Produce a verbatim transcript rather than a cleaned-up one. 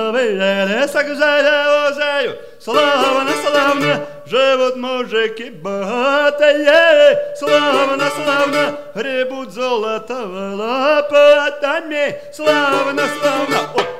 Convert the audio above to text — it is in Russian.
лесок за озею, славно, славно, живут мужики богатые, славно, славно, гребут золото лопатами, славно, славно.